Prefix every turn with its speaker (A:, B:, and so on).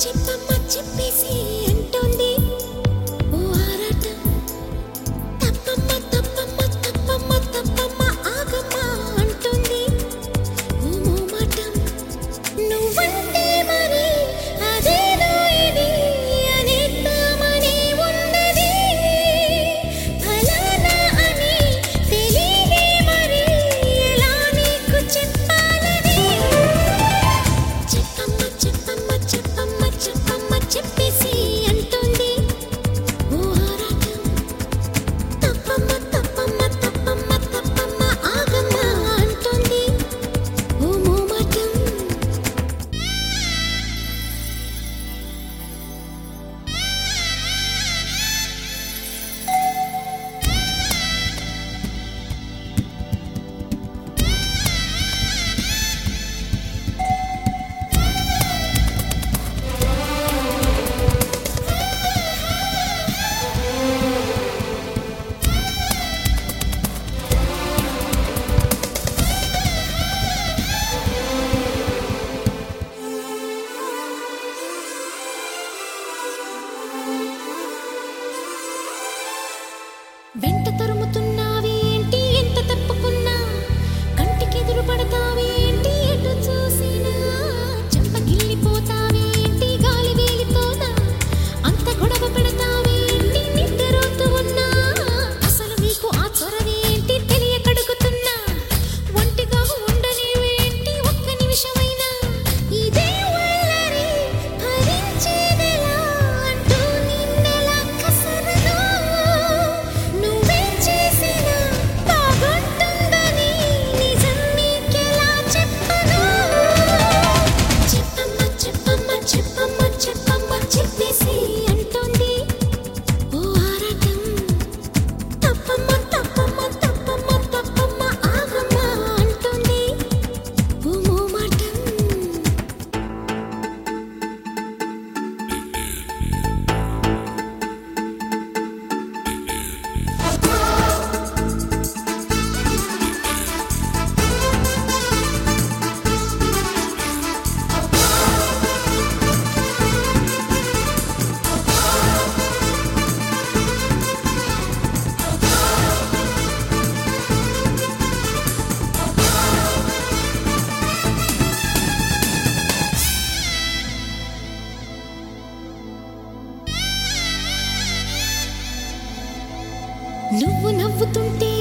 A: చెప్పమ్మ చెప్పేసి అంటోంది ఓ ఆరాటం. తప్పమ్మ తప్పమ్మ తప్పమ్మ తప్పమ్మ ఆగమ్మ అంటోంది ఓ మోమాటం. నువ్వంటే మరి అదేదో ఇది అనేద్దామని ఉన్నది. ఫలానా అని తెలియదే మరి ఎలా నీకు చెప్పాలని. చెప్పమ్మ చెప్పమ్మ చెప్పమ్మ చెప్పమ్మ చెప్పేసి అంటోంది ఓ ఆరాటం. తప్పమ్మ తప్పమ్మ తప్పమ్మ తప్పమ్మ ఆగమ్మ అంటోంది ఓ మోమాటం. వెంట తరుముతున్నావేంటి ఎంత తప్పుకున్నా, కంటికెదురు పడతావేంటి ఎటు చూసినా, చెంపగిల్లిపోతావేంటి గాలి వేలితోనా, అంత గొడవ పెడతావేంటి నిద్రపోతూ ఉన్నా. అసలు నీకు ఆ చొరవేంటి తెలియకడుగుతున్నా, ఒంటిగా ఉండనివేంటి ఒక్క నిమిషమైనా. ఇదే వల్లరి భరించేదెలా అంటూ నిన్నెలా కసరను. నువ్వేం చేసినా బాగుంటుందని నిజం నీకెలా చెప్పను. చెప్పమ్మ చెప్పమ్మ చెప్పమ్మ చెప్పమ్మ చెప్పేసి అంటోంది ఓ ఆరాటం. తప్పమ్మ తప్పమ్మ తప్పమ్మ తప్పమ్మ ఆగమ్మ అంటోంది ఓ మోమాటం. నువ్వు నవ్వుతుంటే